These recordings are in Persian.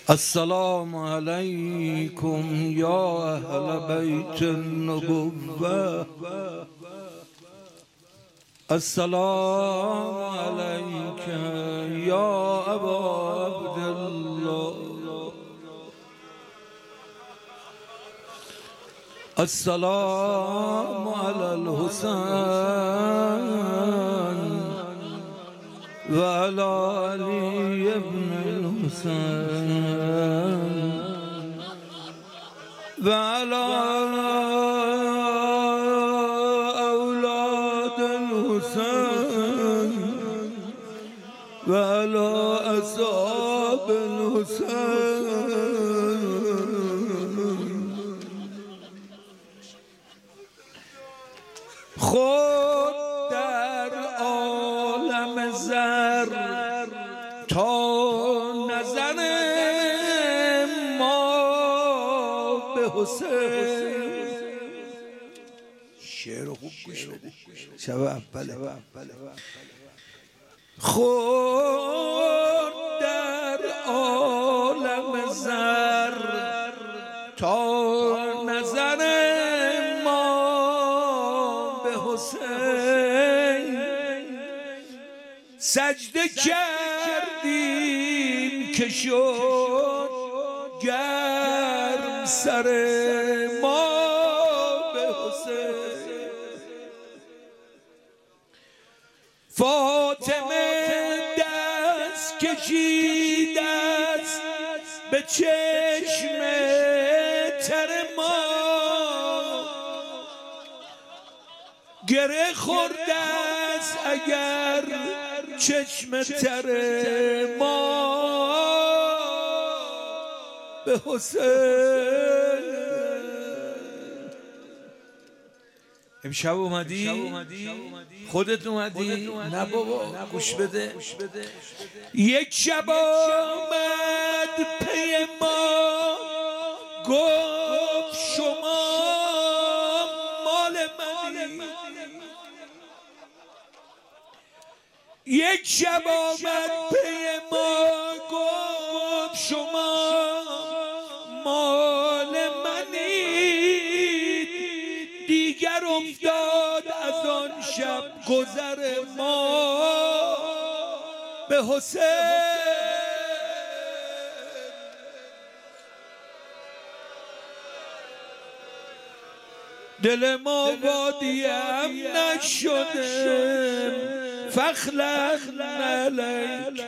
السلام علیکم یا اهل بیت النبوة. السلام علیک یا ابا عبدالله. السلام علی الحسین و علی علی ابن الحسین و علی اولاد الحسین و علی اصحاب الحسین. خود در عالم زر تا نظر ما به حسین. شعر خوب گوش بده، شب اوله. خود در عالم زر تا نظر سجده کردیم که شد گرم سر ما به حسین. فاطمه دست کشید است به چشم تر ما، گره خورده است اگر چشم تر ما به حسین. امشب اومدی؟ خودت اومدی؟ نه بابا گوش بده. یک شب آمد پی ما گفت شما مال منی. یک شب آمد پی ما گفت شما مال منید. دیگر افتاد از آن شب گذر ما به حسین. دل ما وادی امن شده فخلق علیک.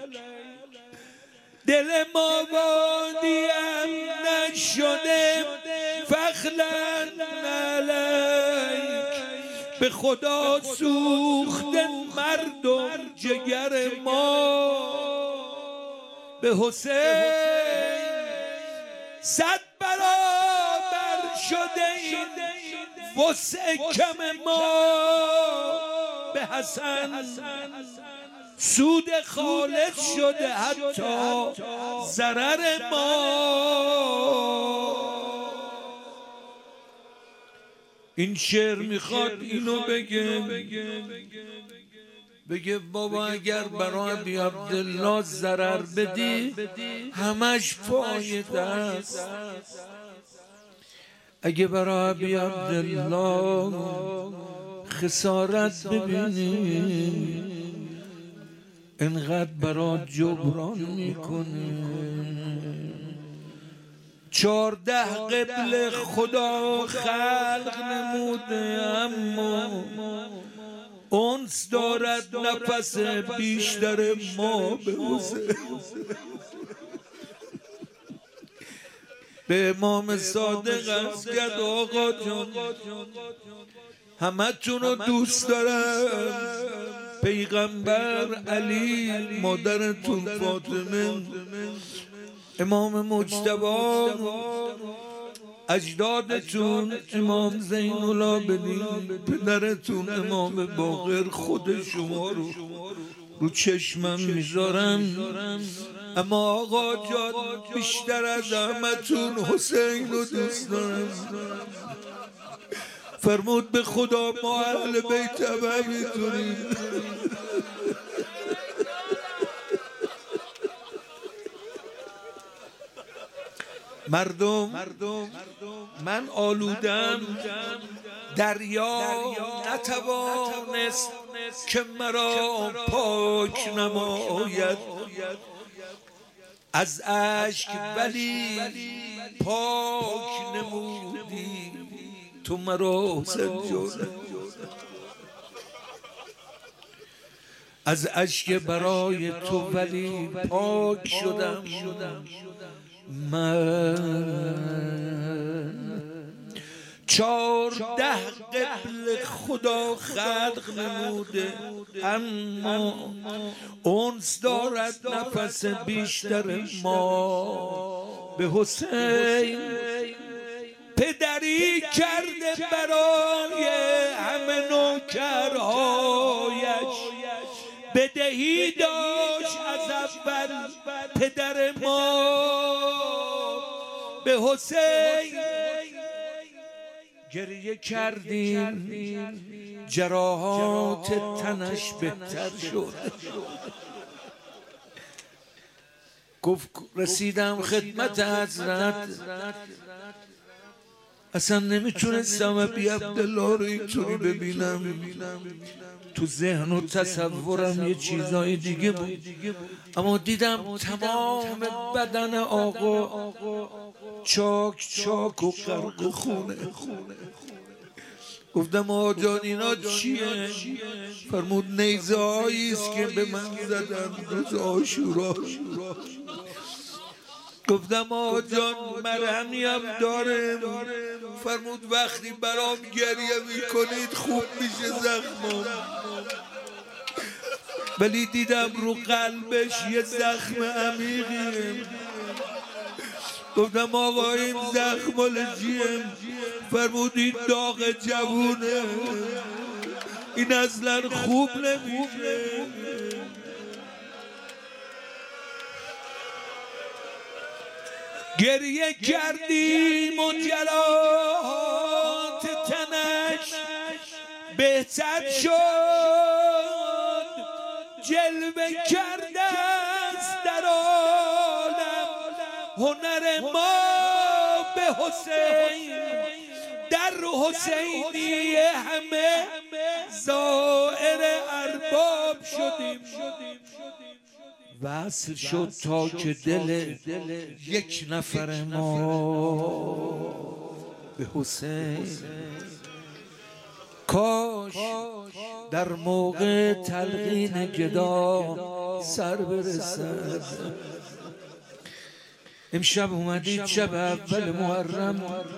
دل ما وادی امن شده فخلق علیک. به خدا سوخته مردم جگر ما به حسین. 100 برابر شده این وسع کم ما به حسن. سود خالص شده حتی ضرر ما. این شعر میخواد اینو بگه بابا اگر برای ابی عبدالله ضرر بدی همش فایده است. اگه برای ابی عبدالله خسارت ببینی انقدر برای جبران میکنی. 14 قبل خدا خلق نموده اما انس دارد نفس بیشتر ما به حسین. به امام صادق عرض کرد آقا جان همه تونو دوست دارم. پیغمبر، علی، مادرتون فاطمه، امام مجتبی، اجدادتون امام زین العابدین، پدرتون امام باقر، خود شما رو چشمم میذارم. اما آقا جان بیشتر از همتون حسین رو دوست دارم. فرمود به خدا ما اهل بیت ابا میتونیم. مردم من آلودم، دریا نتوانست که مرا پاک نماید. از اشک ولی پاک نمودی تو مرا سنجونه. از اشک برای تو ولی پاک شدم من. 14 قبل خدا خلق نموده، اما انس دارد نفس بیشتر ما به حسین. پدری کرده برای همه نوکرهایش، بدهی داشت از اول پدر ما به حسین. گریه کردیم جراحات تنش بهتر شد. گفت رسیدم خدمت حضرت، اصلا نمیتونستم ابی عبدالله رو اینطوری ببینم. تو ذهن و تصورم یه چیزای دیگه بود، اما دیدم تمام بدن آقا چاک چاک و غرق خونه. گفتم آقا جان اینا چیه؟ فرمود نیزه هاییست که به من زدن روز عاشورا. گفتم آقا جان مرهمی هم داره؟ فرمود وقتی برام گریه میکنید خوب میشه زخمم. ولی دیدم رو قلبش یه زخم عمیقیه. گفتم آقا این زخم مال چیه؟ فرمود این داغ جوونه، این اصلا خوب نمیشه. گریه کردیم و جراحات تنش بهتر شد. جلوه کرده است در عالم هنر ما به حسین. در حسینی همه زائر ارباب شدیم. وصل شد تا که دل یک نفر ما به حسین. کاش در موقع تلقین گدا سر برسد. امشب اومدید شب اول محرم،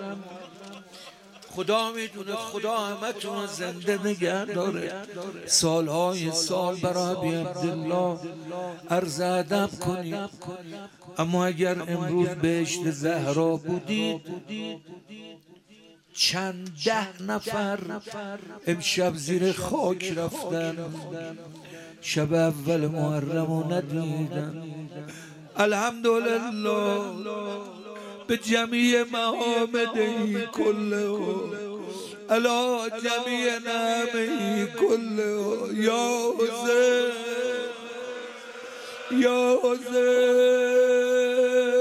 خدا میدونه خدا همتون رو زنده نگه داره. سالهای سال برای ابی عبدالله عرض ادب کنید. اما اگر امروز بهشت زهرا بودید، چند 10 نفر امشب زیر خاک رفتن، شب اول محرم رو ندیدن. الحمدلله به جمیع محامده کله علا جمیع نعمه کله. یا حسین یا حسین.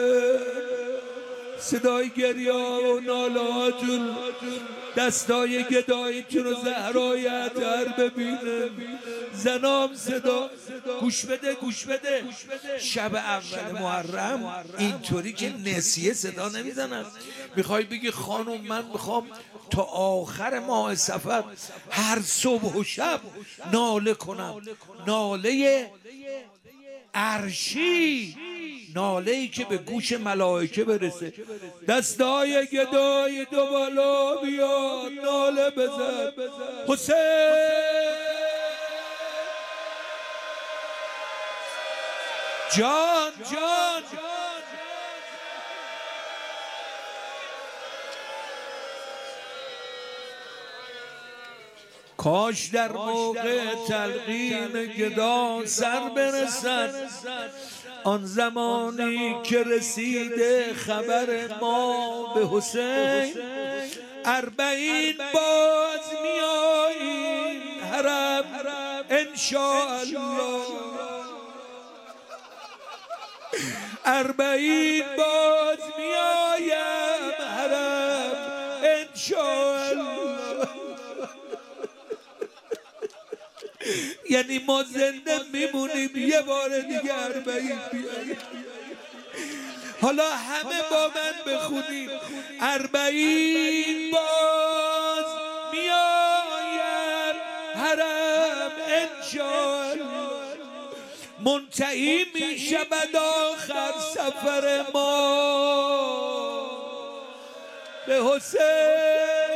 صدای گریه و نالهاتون، دستای گداییتون رو زهرای اطهر ببینه. زنام صدا گوش بده گوش بده. شب اول محرم اینطوری که نسیه صدا نمیزنن. میخوای بگی خانم من میخوام تا آخر ماه صفر هر صبح و شب ناله کنم، ناله عرشی، ناله‌ای که به گوش ملائکه برسه. دستای گدای دو بالا بیاد، ناله بزن حسین جان جان. کاش در موقع تلقین گدا سر برسد، آن زمانی که رسیده خبر ما به حسین. 40 باز میاییم حرم انشاءالله. 40 باز میایم حرم انشاءالله. یعنی ما زنده میمونیم یه بار دیگه 40 بیاییم. حالا همه با من بخونیم 40 باز میایم حرم انشاءالله. منتهی میشود آخر سفر ما به حسین.